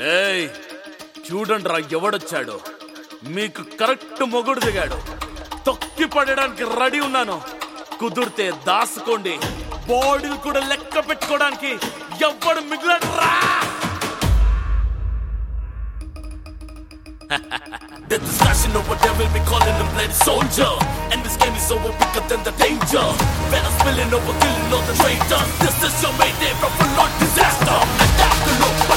ఏయ్ చూడండిరా ఎవడొచ్చాడు. మీకు కరెక్ట్ మొగుడు దిగాడు. తొక్కి పడడానికి రెడీ ఉన్నాను. కుదిరితే దాసుకోండి. బాడీలు కూడా లెక్క పెట్టుకోవడానికి ఎవ్వడు మిగిలడ్రా. The discussion over there will be calling them bloody soldier. And this game is over bigger than the danger. Better spilling over, killing all the traitors. This is your mayday from full-on disaster. Adapt to look.